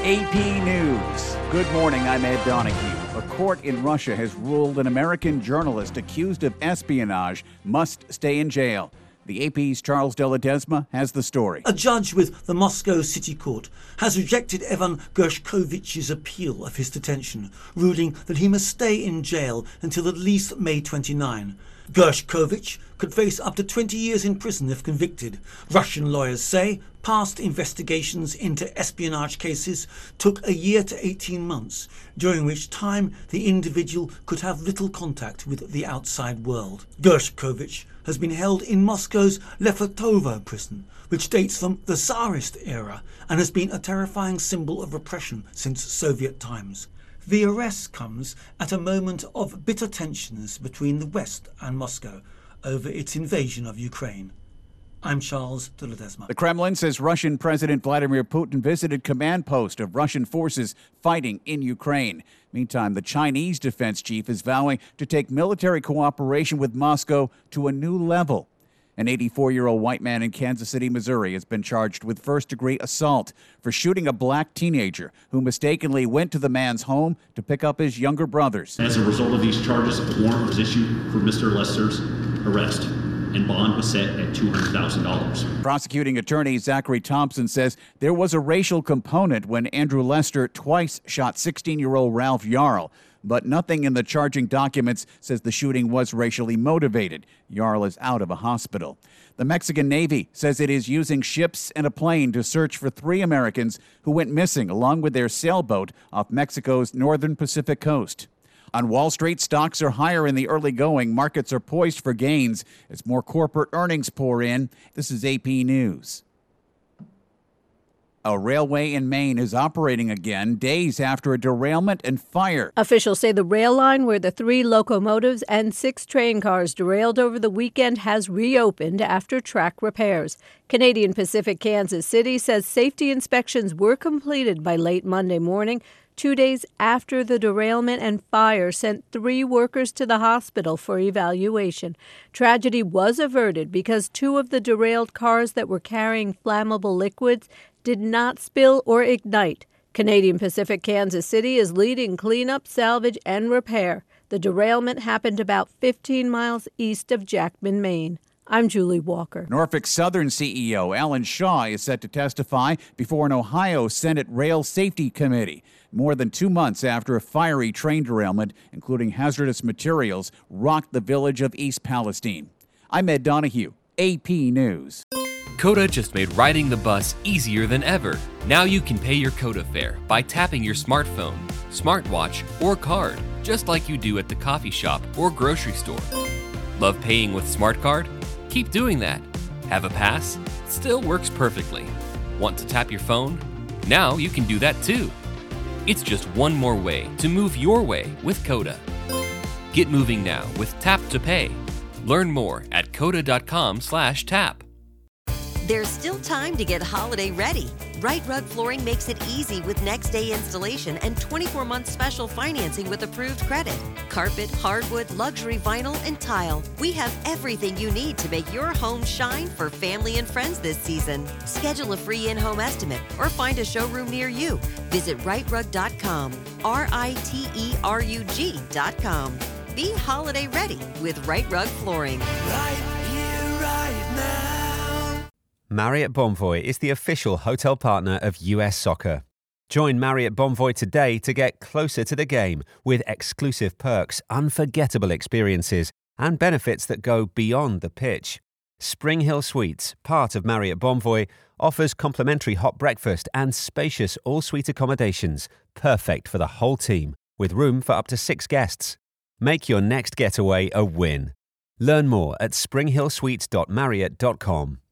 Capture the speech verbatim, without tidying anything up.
A P News. Good morning, I'm Ed Donahue. A court in Russia has ruled an American journalist accused of espionage must stay in jail. The A P's Charles De Ledesma has the story. A judge with the Moscow City Court has rejected Evan Gershkovich's appeal of his detention, ruling that he must stay in jail until at least May twenty-ninth. Gershkovich could face up to twenty years in prison if convicted. Russian lawyers say past investigations into espionage cases took a year to eighteen months, during which time the individual could have little contact with the outside world. Gershkovich has been held in Moscow's Lefortovo prison, which dates from the Tsarist era and has been a terrifying symbol of repression since Soviet times. The arrest comes at a moment of bitter tensions between the West and Moscow over its invasion of Ukraine. I'm Charles De Ledesma. The Kremlin says Russian President Vladimir Putin visited command post of Russian forces fighting in Ukraine. Meantime, the Chinese defense chief is vowing to take military cooperation with Moscow to a new level. An eighty-four-year-old white man in Kansas City, Missouri, has been charged with first-degree assault for shooting a black teenager who mistakenly went to the man's home to pick up his younger brothers. As a result of these charges, a warrant was issued for Mister Lester's arrest, and bond was set at two hundred thousand dollars. Prosecuting attorney Zachary Thompson says there was a racial component when Andrew Lester twice shot sixteen-year-old Ralph Yarl. But nothing in the charging documents says the shooting was racially motivated. Yarl is out of a hospital. The Mexican Navy says it is using ships and a plane to search for three Americans who went missing along with their sailboat off Mexico's northern Pacific coast. On Wall Street, stocks are higher in the early going. Markets are poised for gains as more corporate earnings pour in. This is A P News. A railway in Maine is operating again days after a derailment and fire. Officials say the rail line where the three locomotives and six train cars derailed over the weekend has reopened after track repairs. Canadian Pacific Kansas City says safety inspections were completed by late Monday morning, two days after the derailment and fire sent three workers to the hospital for evaluation. Tragedy was averted because two of the derailed cars that were carrying flammable liquids did not spill or ignite. Canadian Pacific Kansas City is leading cleanup, salvage, and repair. The derailment happened about fifteen miles east of Jackman, Maine. I'm Julie Walker. Norfolk Southern C E O Alan Shaw is set to testify before an Ohio Senate Rail Safety Committee, more than two months after a fiery train derailment, including hazardous materials, rocked the village of East Palestine. I'm Ed Donahue, A P News. Coda just made riding the bus easier than ever. Now you can pay your Coda fare by tapping your smartphone, smartwatch, or card, just like you do at the coffee shop or grocery store. Love paying with Smart Card? Keep doing that. Have a pass? Still works perfectly. Want to tap your phone? Now you can do that too. It's just one more way to move your way with Coda. Get moving now with Tap to Pay. Learn more at coda.com slash tap. There's still time to get holiday ready. Right Rug Flooring makes it easy with next day installation and twenty-four month special financing with approved credit. Carpet, hardwood, luxury vinyl, and tile. We have everything you need to make your home shine for family and friends this season. Schedule a free in-home estimate or find a showroom near you. Visit right rug dot com, R I T E R U G dot com. Be holiday ready with Right Rug Flooring. Right here, right now. Marriott Bonvoy is the official hotel partner of U S Soccer. Join Marriott Bonvoy today to get closer to the game with exclusive perks, unforgettable experiences, and benefits that go beyond the pitch. Spring Hill Suites, part of Marriott Bonvoy, offers complimentary hot breakfast and spacious all-suite accommodations, perfect for the whole team, with room for up to six guests. Make your next getaway a win. Learn more at spring hill suites dot marriott dot com.